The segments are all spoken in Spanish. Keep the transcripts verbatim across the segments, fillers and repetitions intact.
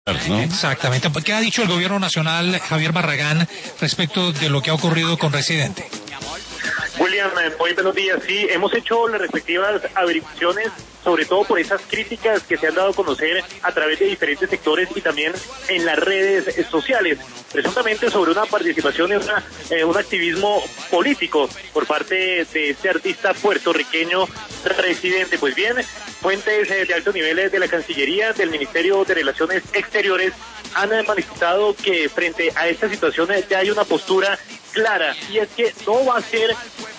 ¿no? Exactamente. ¿Qué ha dicho el gobierno nacional, Javier Barragán, respecto de lo que ha ocurrido con Residente? William, muy buenos días. Sí, hemos hecho las respectivas averiguaciones, sobre todo por esas críticas que se han dado a conocer a través de diferentes sectores y también en las redes sociales, presuntamente sobre una participación en una, eh, un activismo político por parte de este artista puertorriqueño Residente. Pues bien, fuentes eh, de alto nivel de la Cancillería, del Ministerio de Relaciones Exteriores, han manifestado que frente a esta situación ya hay una postura clara, y es que no va a ser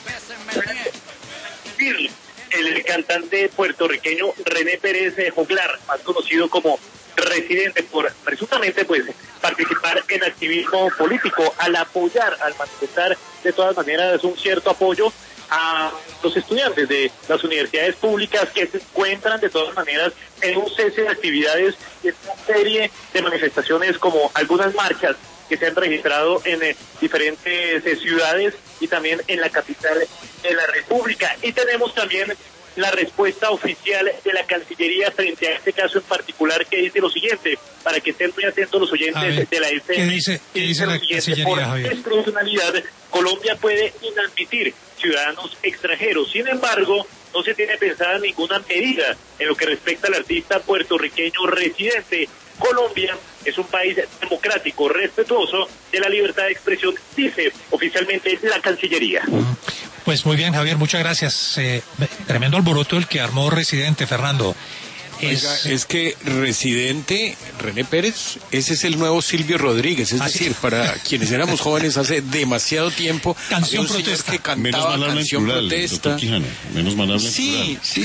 el cantante puertorriqueño René Pérez Joglar, más conocido como Residente, por presuntamente pues participar en activismo político, al apoyar, al manifestar de todas maneras un cierto apoyo a los estudiantes de las universidades públicas que se encuentran de todas maneras en un cese de actividades y en una serie de manifestaciones, como algunas marchas que se han registrado en eh, diferentes eh, ciudades y también en la capital de la República. Y tenemos también la respuesta oficial de la Cancillería frente a este caso en particular, que dice lo siguiente, para que estén muy atentos los oyentes ver, de la F M. ¿Qué dice, qué dice la Cancillería, por Javier? institucionalidad, Colombia puede inadmitir ciudadanos extranjeros. Sin embargo, no se tiene pensada ninguna medida en lo que respecta al artista puertorriqueño Residente. Colombia es un país democrático, respetuoso de la libertad de expresión, dice oficialmente la Cancillería. Pues muy bien, Javier, muchas gracias. Eh, tremendo alboroto el que armó Residente, Fernando. Es... Oiga, es que Residente, René Pérez, ese es el nuevo Silvio Rodríguez, es ¿Ah, decir, sí? Para quienes éramos jóvenes hace demasiado tiempo, canción protesta, que cantaba menos mal canción plural, protesta. Quijano, menos mal habla en sí, plural. sí.